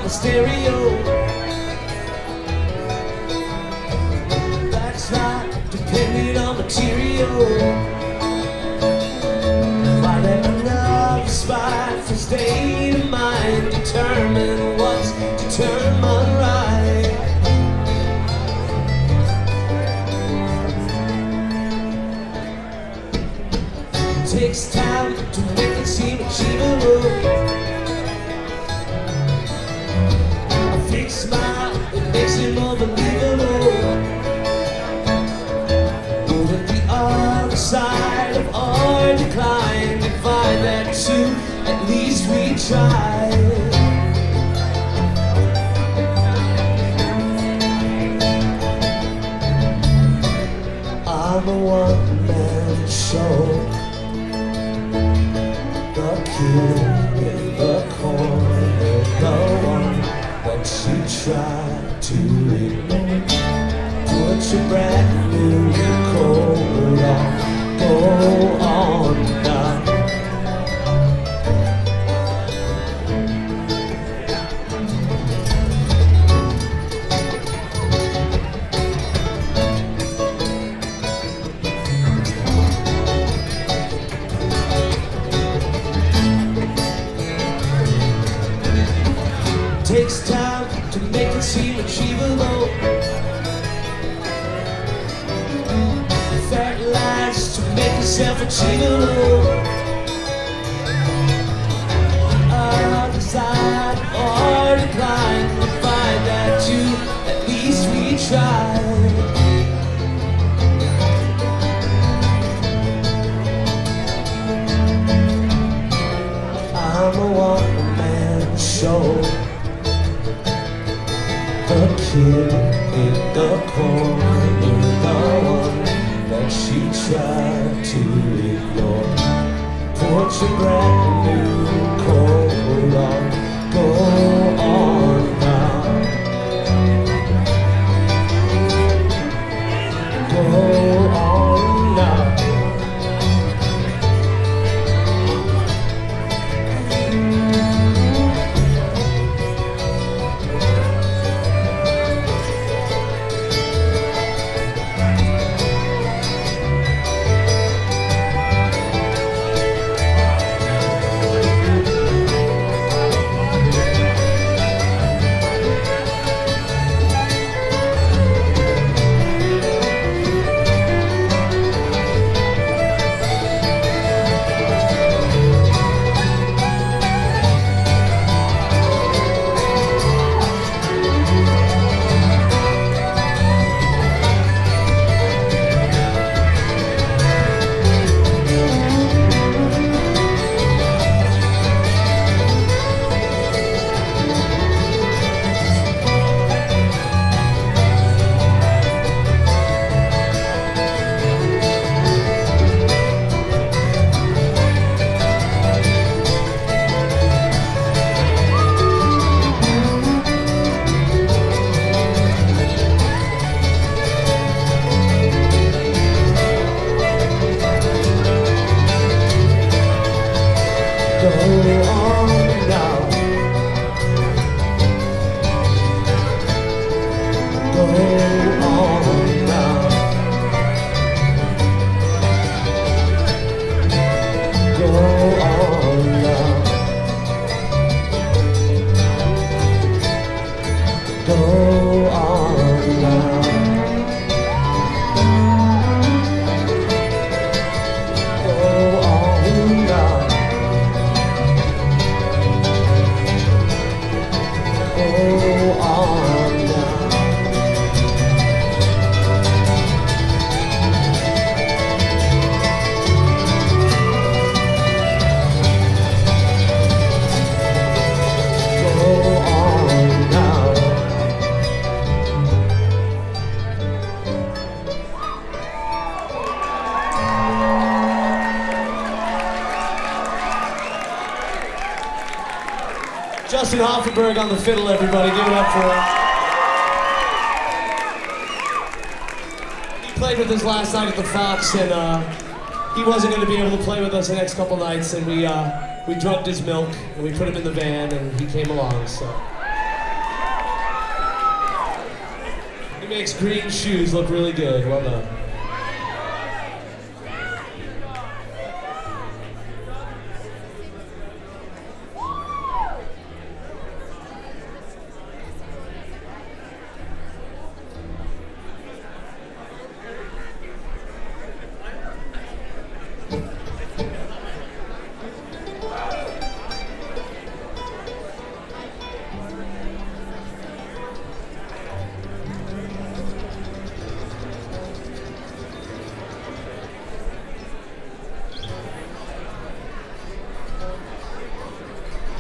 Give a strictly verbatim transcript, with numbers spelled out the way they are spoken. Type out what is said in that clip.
the stereo. That's right, depending on material. Why let love spite for state of mind determine what's determined right? It takes time to make it seem achievable. A fake smile, it makes it more believable. Over the other side of our decline, to find that too, at least we tried. I'm a one-man show. The kid in the corner, the one that you try to ignore. Put your brand new coat on, go on now. Takes time to make it seem achievable. Fat lies to make yourself achievable. Other side or decline, to find that you, at least we tried. I'm a one-man show. The kid in the corner, the one that she tried to ignore. Put your brand new coat on, go on now. Go on now. Go on now. Go on now. Go on now. Go on now. Justin Hoffenberg on the fiddle, everybody. Give it up for him. He played with us last night at the Fox, and uh, he wasn't going to be able to play with us the next couple nights, and we uh, we drugged his milk, and we put him in the van, and he came along, so. He makes green shoes look really good. Well done.